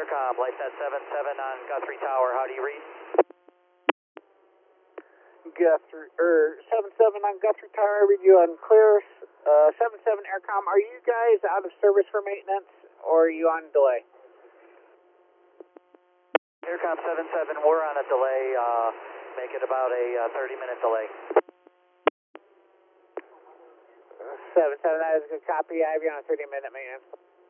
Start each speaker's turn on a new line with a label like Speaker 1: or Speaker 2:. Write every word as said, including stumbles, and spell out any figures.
Speaker 1: Aircom, LightSat seven seven on Guthrie Tower. How do you read?
Speaker 2: Guthrie, er, seven seven on Guthrie Tower, I read you on clear. Uh, seven seven Aircom, are you guys out of service for maintenance, or are you on delay?
Speaker 1: Aircom seven seven, we're on a delay. Uh, make it about a uh, thirty minute delay.
Speaker 2: seven seven, that is a good copy. I have you on a thirty minute maintenance.